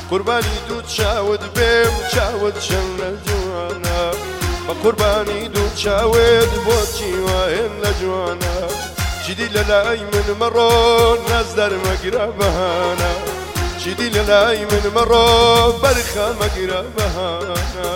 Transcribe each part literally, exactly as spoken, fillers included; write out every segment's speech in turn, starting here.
قوربانی دوو چاوت بێم چاوت شەو لە جوانە بە قوربانی دوو چاوت بۆچی وایەن لە جوانە چیدی لە لای من مەڕۆ ناز دەرمەگرە بەهانە چیدی لە لای من مەڕۆ بەرخە مەگرە بەهانە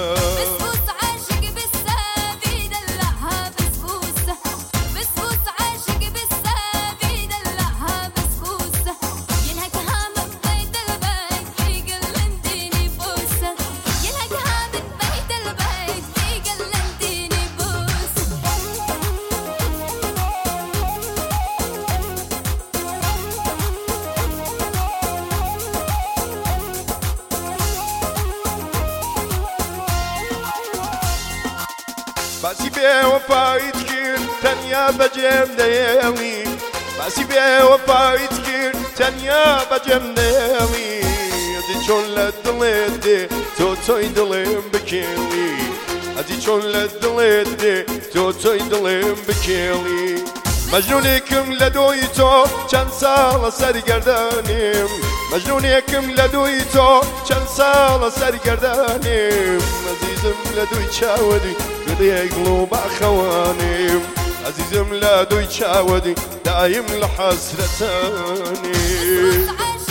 باسی بێوەفایت کرد تەنیا بەجێم دەیەڵی باسی بێوەفایت کرد تەنیا بەجێم دەیەڵی ئەزی چۆن لە دڵێت دێ تۆ چۆی دڵێم بکێڵی ئەزی چۆن لە دڵێت دێ تۆ چۆی دڵێم بکێڵی مەجنونێکم لە دۆی تۆ چەند ساڵە سەرگەردانێم مەجنونێکم لە دووی تۆ چەند ساڵە سەرگەردانێم ئەزیزم لە دووی چاوەدی گدەیەک گڵ و باخەوانێم ئەزیزم لە دووی چاوەدی دایم لە حەسرەتانێم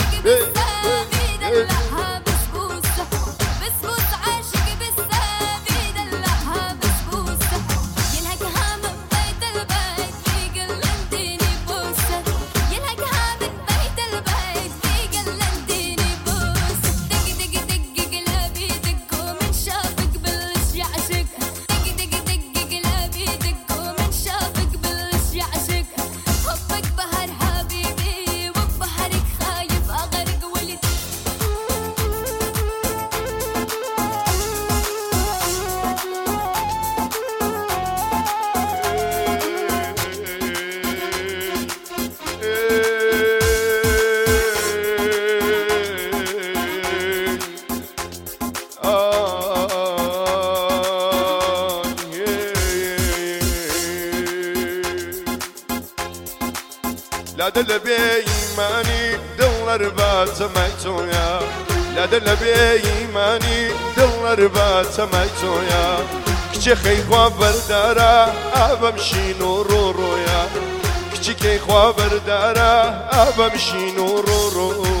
لا دل بإيماني دلر باتميتويا لا دل بإيماني دلر باتميتويا كچي خيخوا بردارا أبمشي نورورويا كچي خيخوا بردارا أبمشي نورورويا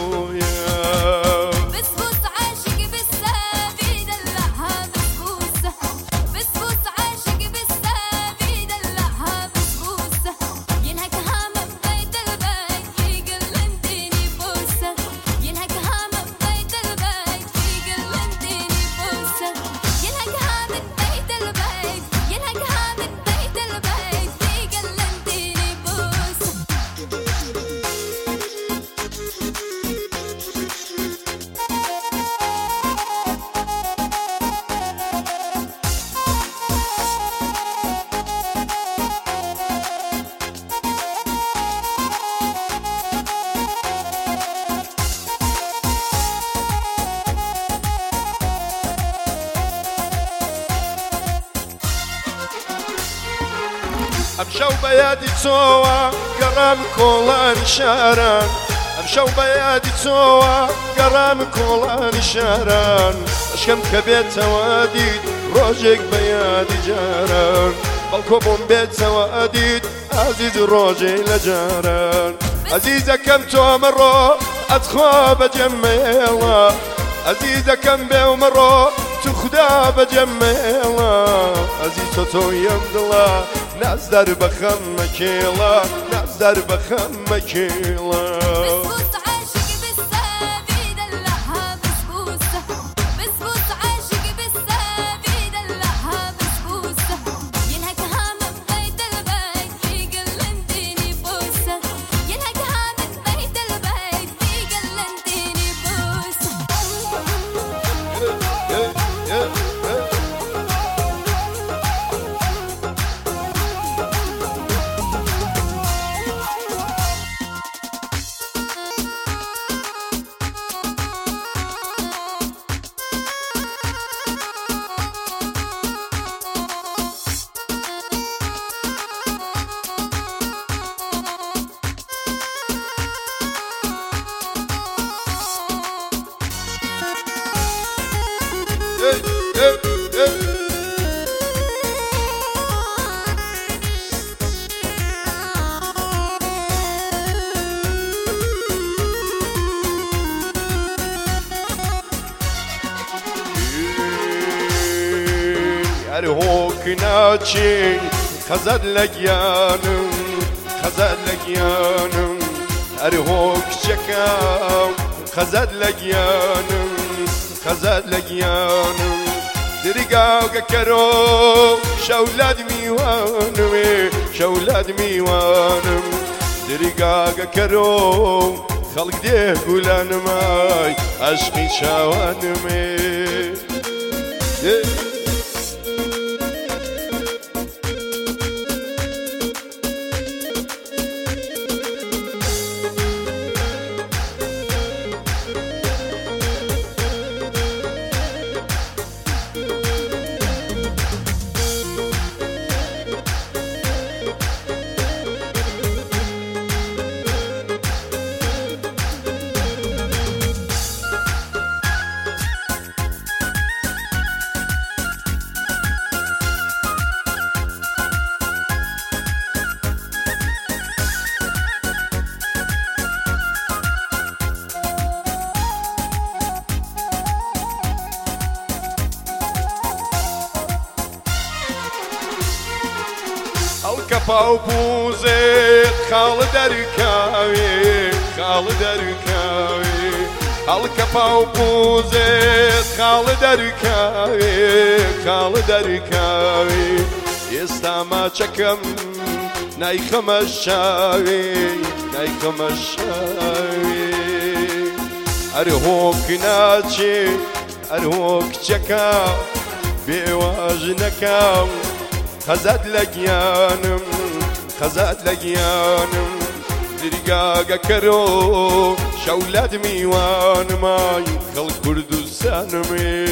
ئەمشەو بەیادی تۆوە گەڕام کۆڵانی شاران ئەمشەو بەیادی تۆوە گەڕام کۆڵانی شاران ئەشکەم کە بێتەوە دیت ڕۆژێک بەیادی جاران بەڵکۆ بۆم بێتەوە ئەدیت ئازیز ڕۆژێ لە جاران ئەزیزەکەم تۆ مەڕۆ ئەتخوا بەجێم مێڵە ئەزیزەکەم بێو مەڕۆ تو خدا بەجێم مێڵە ئەزیز تۆ تۆیم دڵە نازدار بخم مكيلا نازدار بخم مكيلا هر هوکناچی خزد لگیانم خزد لگیانم هر هوک چکاو خزد لگیانم خزد لگیانم درگاو گکرو شولاد میوانم شولاد میوانم درگاو گکرو خلق ده گلانم ای عشقی چاوانم Kapağı buze kal derkavi kal derkavi al kapağı buze kal derkavi kal derkavi istama çakam nay khamashavi nay khamashavi arhok nachi arhok çaka bewajnaka خزد لگیانم خزد لگیانم درگاگا کرو شولاد میوانم ای خلق کردستانم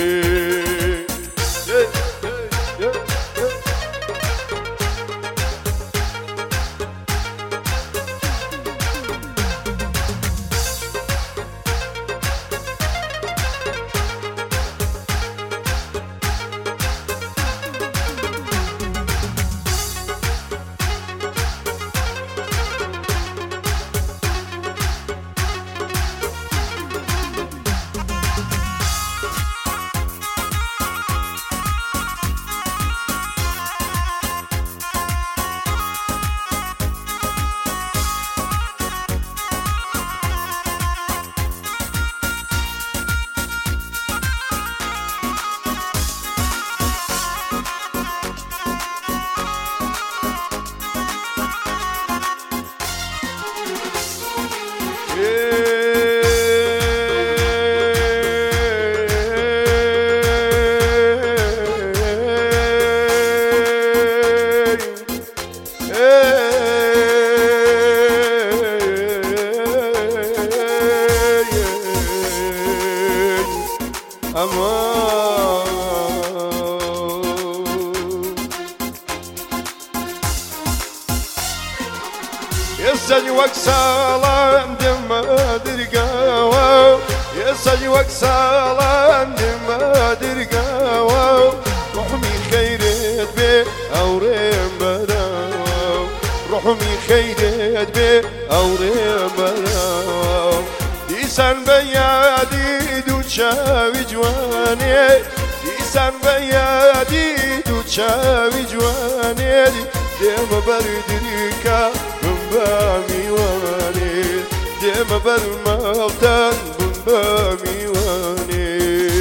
يسجوك سلام دم درقاو يسجوك سلام دم درقاو روحمي خيرت بي أوريم براو روحمي خيرت بي أوريم براو ديسان بيادي دوتشاوي جواني ديسان بيادي دوتشاوي جواني دم بردريكا باميواني دم بالموتان باميواني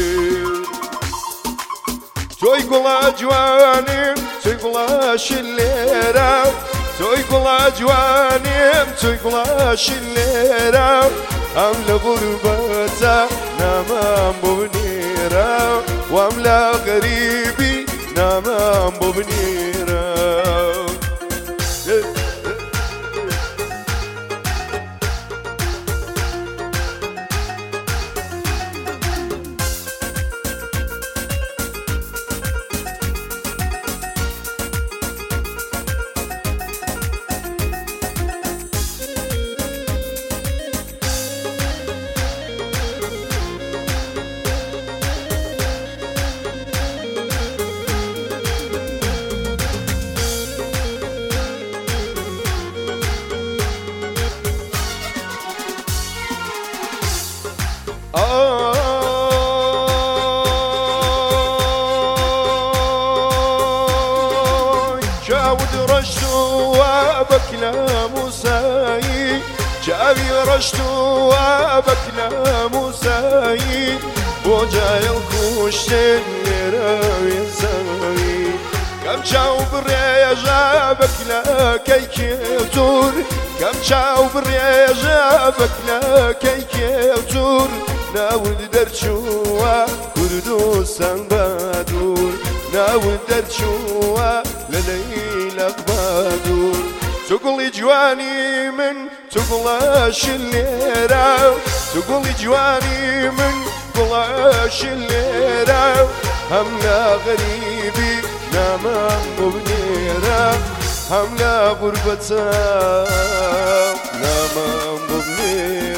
توي قلا جواني توي قلا شليرا توي قلا جواني توي قلا شليرا ام لغربتا نامام ببنيرا وام لا غريبي نامام ببنيرا داود رشتو وبكلا موساي جابي رشتو وبكلا موساي بوجاي الخوشتين يراوي ساي كم شاو بريجا بكلا كيكيوتور كم شاو بريجا بكلا كيكيوتور ناود درشوا كردو سنبادور ناود درشوا لليلة بادور تقولي جواني من تقلاش الليرة تقولي جواني من تقلاش الليرة همنا غريبي ناما مبنيرة همنا غربتا ناما مبنيرة